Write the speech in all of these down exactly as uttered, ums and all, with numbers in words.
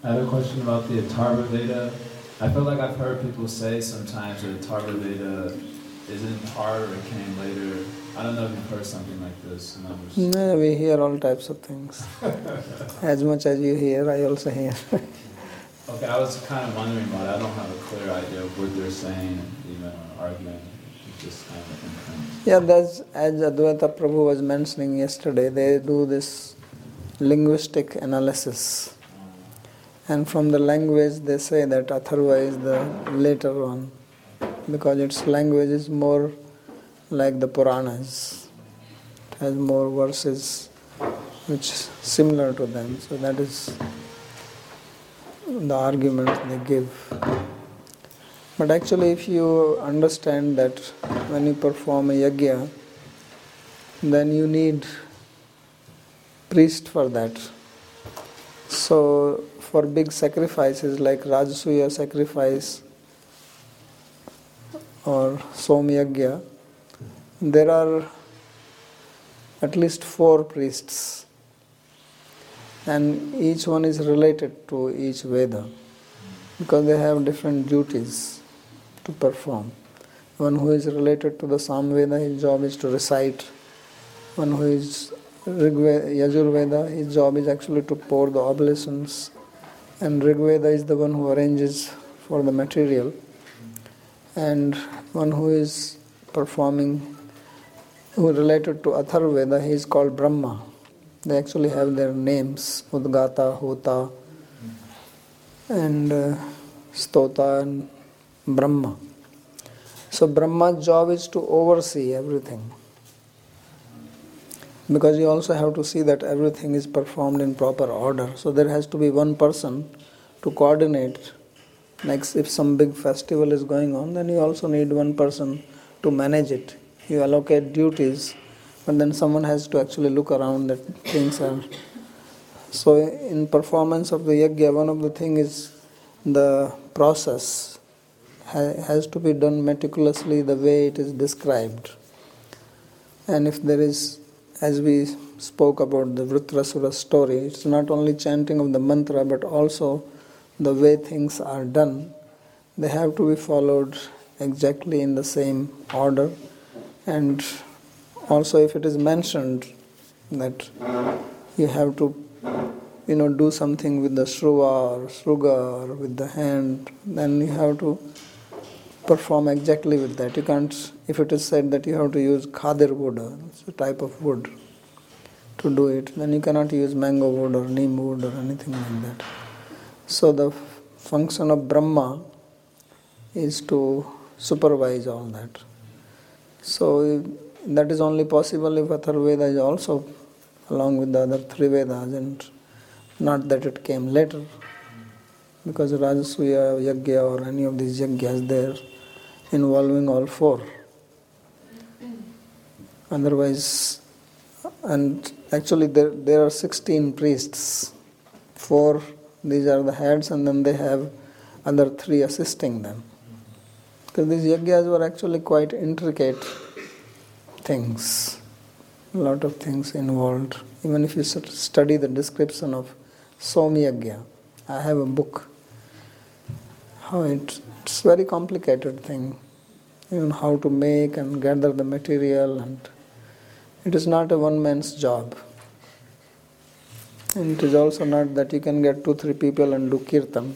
I have a question about the Atharva Veda. I feel like I've heard people say sometimes that Atharva Veda isn't part or it came later. I don't know if you've heard something like this. No, we hear all types of things. As much as you hear, I also hear. Okay, I was kind of wondering about it. I don't have a clear idea of what they're saying, even arguing. It's just kind of imprint. Yeah, that's, as Advaita Prabhu was mentioning yesterday, they do this linguistic analysis. And from the language, they say that Atharva is the later one, because its language is more like the Puranas. It has more verses which is similar to them. So that is the argument they give. But actually, if you understand that when you perform a yajna, then you need priest for that. So for big sacrifices like Rajasuya sacrifice or Somyagya, there are at least four priests, and each one is related to each Veda because they have different duties to perform. One who is related to the Samveda, his job is to recite. One who is Rigveda, Yajurveda, his job is actually to pour the oblations. And Rigveda is the one who arranges for the material. And one who is performing, who is related to Atharvaveda, he is called Brahma. They actually have their names, Udgata, Hota, and uh, Stota, and Brahma. So Brahma's job is to oversee everything. Because you also have to see that everything is performed in proper order. So there has to be one person to coordinate. Next, if some big festival is going on, then you also need one person to manage it. You allocate duties, but then someone has to actually look around that things are... So in performance of the yajna, one of the things is the process has to be done meticulously the way it is described. And if there is, as we spoke about the Vritrasura story, it's not only chanting of the mantra but also the way things are done. They have to be followed exactly in the same order. And also if it is mentioned that you have to, you know, do something with the shruva or shruga or with the hand, then you have to perform exactly with that. You can't, if it is said that you have to use khadir wood, it's a type of wood, to do it, then you cannot use mango wood or neem wood or anything like that. So the function of Brahma is to supervise all that. So that is only possible if Atharvaveda is also along with the other three Vedas, and not that it came later. Because Rajasuya Yajna or any of these Yajnas, they are involving all four. Otherwise, and actually there, there are sixteen priests. Four, these are the heads, and then they have other three assisting them. Because these Yajnas were actually quite intricate things. A lot of things involved. Even if you study the description of Somyagya, I have a book. How it, it's a very complicated thing. Even how to make and gather the material, and it is not a one man's job. And it is also not that you can get two, three people and do kirtan.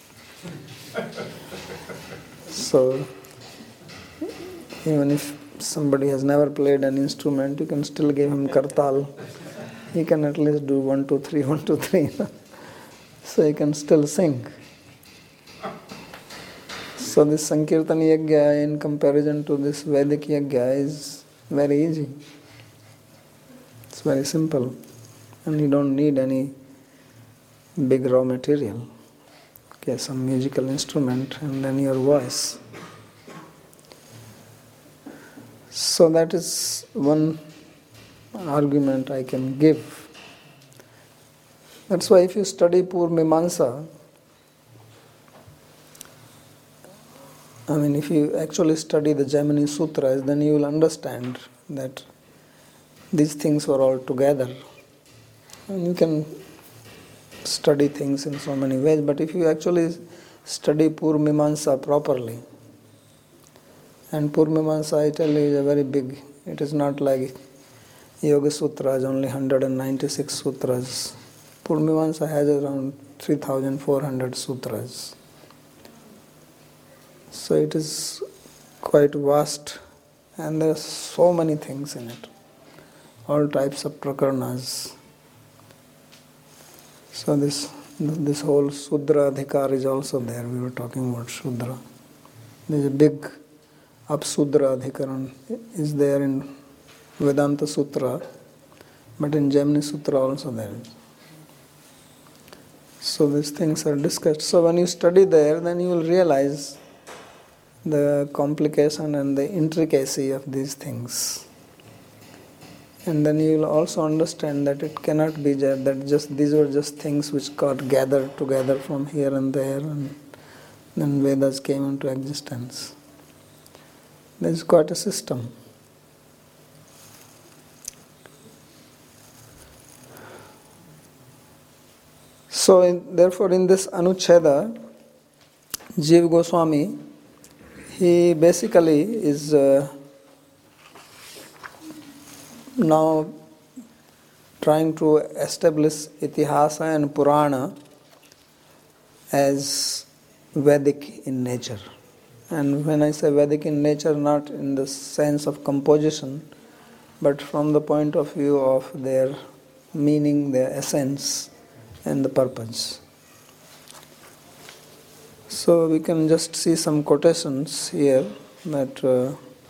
So, even if somebody has never played an instrument, you can still give him kartal. He can at least do one, two, three, one, two, three. So he can still sing. So this Sankirtan Yajna in comparison to this Vedic Yajna is very easy. It's very simple. And you don't need any big raw material. Okay, some musical instrument and then your voice. So that is one argument I can give. That's why if you study Purvamimamsa, I mean, if you actually study the Jaimini Sutras, then you will understand that these things were all together. And you can study things in so many ways, but if you actually study Purvamimamsa properly, and Purvamimamsa, I tell you, is a very big, it is not like Yoga Sutras, only one hundred ninety-six sutras. Purvamimamsa has around three thousand four hundred sutras. So it is quite vast, and there are so many things in it, all types of prakarnas. So this this whole Sudra Adhikar is also there. We were talking about Sudra. There is a big Apsudra Adhikaran is there in Vedanta Sutra, but in Jaimini Sutra also there is. So these things are discussed. So when you study there, then you will realize the complication and the intricacy of these things. And then you will also understand that it cannot be that just these were just things which got gathered together from here and there, and then Vedas came into existence. There is quite a system. So, in, therefore, in this Anucheda, Jiva Goswami, he basically is uh, now trying to establish Itihasa and Purana as Vedic in nature. And when I say Vedic in nature, not in the sense of composition, but from the point of view of their meaning, their essence, and the purpose. So we can just see some quotations here that uh,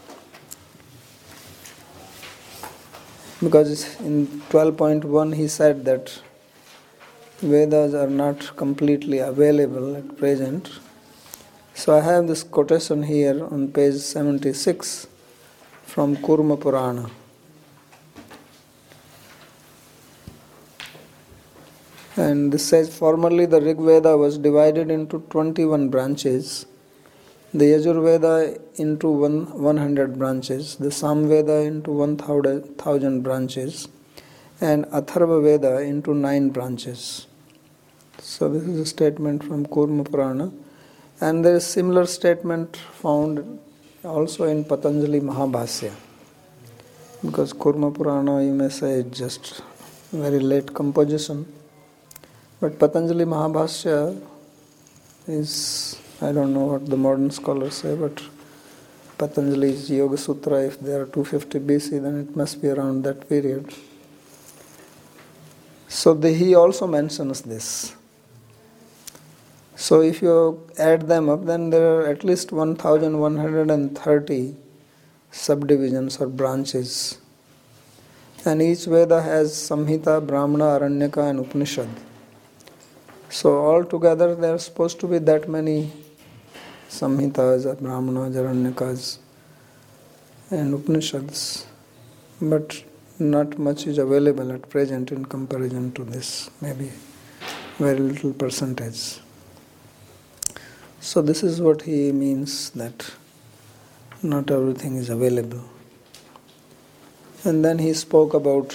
because in twelve point one he said that Vedas are not completely available at present. So I have this quotation here on page seventy-six from Kurma Purana. And this says, formerly the Rig Veda was divided into twenty-one branches, the Yajur Veda into one hundred branches, the Sam Veda into one thousand branches, and Atharva Veda into nine branches. So this is a statement from Kurma Purana. And there is similar statement found also in Patanjali Mahabhasya. Because Kurma Purana, you may say, is just very late composition. But Patanjali Mahabhasya is, I don't know what the modern scholars say, but Patanjali's Yoga Sutra, if they are two fifty B C, then it must be around that period. So the, he also mentions this. So if you add them up, then there are at least one thousand one hundred thirty subdivisions or branches. And each Veda has Samhita, Brahmana, Aranyaka and Upanishad. So altogether there are supposed to be that many Samhitas, Brahmanas, Aranyakas and Upanishads. But not much is available at present in comparison to this, maybe very little percentage. So this is what he means, that not everything is available. And then he spoke about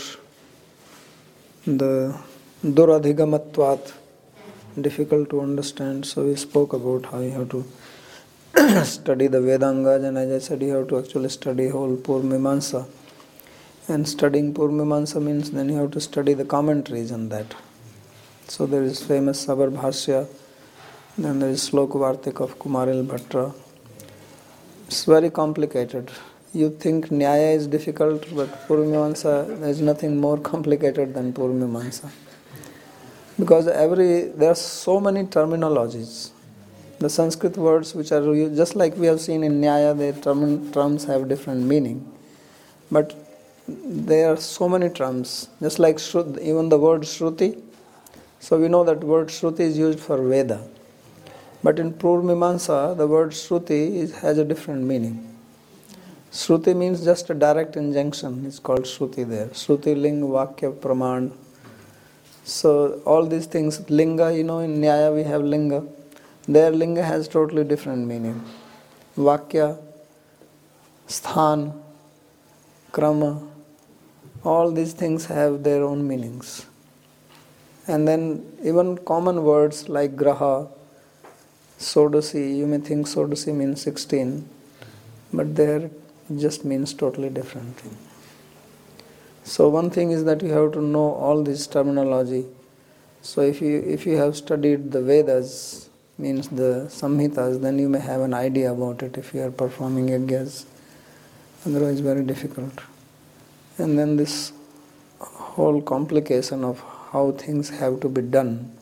the Duradhigamatvat, difficult to understand. So we spoke about how you have to study the Vedangas, and as I said, you have to actually study whole Purvamimamsa. And studying Purvamimamsa means then you have to study the commentaries on that. So there is famous Sabar Bhashya, then there is Slok Vartik of Kumaril Bhatra. It's very complicated. You think Nyaya is difficult, but Purvamimamsa, there is nothing more complicated than Purvamimamsa. Because every there are so many terminologies. The Sanskrit words which are used, just like we have seen in Nyaya, the term, terms have different meaning. But there are so many terms, just like Shrut, even the word Shruti. So we know that word Shruti is used for Veda. But in Purvamimamsa, the word Shruti is, has a different meaning. Shruti means just a direct injunction. It's called Shruti there. Shruti, Ling, Vakya, Praman. So all these things, Linga, you know, in Nyaya we have Linga. There Linga has totally different meaning. Vakya, Sthan, Krama, all these things have their own meanings. And then even common words like graha, sodasi, you may think sodasi means sixteen, but there it just means totally different thing. So one thing is that you have to know all this terminology. So if you if you have studied the Vedas, means the Samhitas, then you may have an idea about it if you are performing yajnas. Otherwise very difficult. And then this whole complication of how things have to be done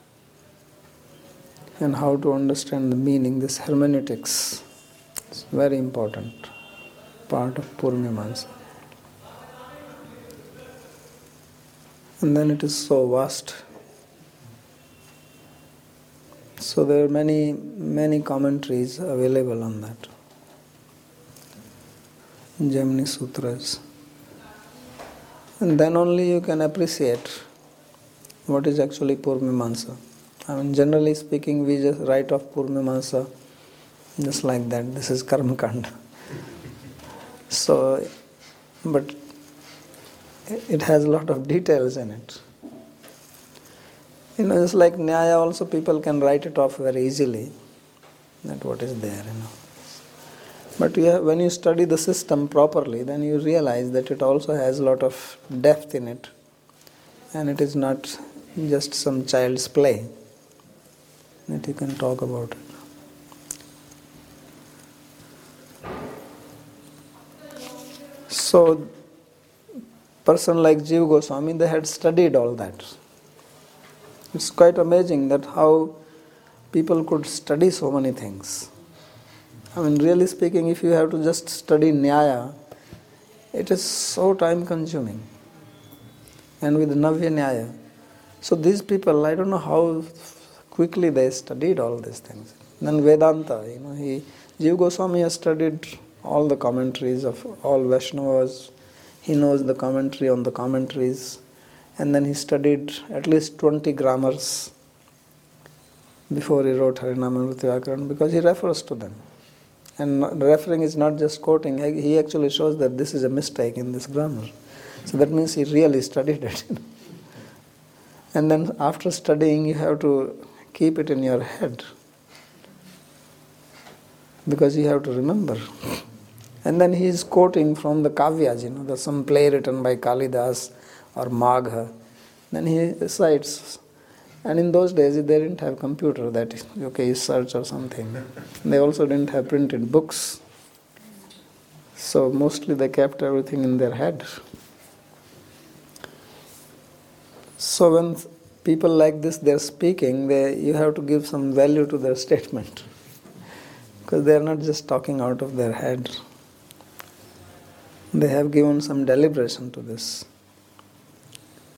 and how to understand the meaning, this hermeneutics is very important part of Purvamamsa. And then it is so vast. So there are many, many commentaries available on that. Jaimini Sutras. And then only you can appreciate what is actually Purvamamsa. I mean, generally speaking, we just write off Purvamamsa just like that. This is Karma Kanda. So, but it has a lot of details in it. You know, it's like Nyaya also, people can write it off very easily, that what is there, you know. But you have, when you study the system properly, then you realize that it also has a lot of depth in it. And it is not just some child's play that you can talk about it. So, person like Jiva Goswami, they had studied all that. It's quite amazing that how people could study so many things. I mean, really speaking, if you have to just study Nyaya, it is so time consuming. And with Navya Nyaya. So these people, I don't know how quickly they studied all these things. Then Vedanta, you know, he, Jiva Goswami has studied all the commentaries of all Vaishnavas. He knows the commentary on the commentaries. And then he studied at least twenty grammars before he wrote Harinama Amrita Vyakaran, because he refers to them. And referring is not just quoting, he actually shows that this is a mistake in this grammar. So that means he really studied it. And then after studying, you have to keep it in your head, because you have to remember. And then he is quoting from the Kavyas, you know, there's some play written by Kalidas or Magha. Then he cites. And in those days, they didn't have computer that, okay, you search or something. They also didn't have printed books. So mostly they kept everything in their head. So when people like this, they're speaking, they, you have to give some value to their statement. Because they're not just talking out of their head. They have given some deliberation to this.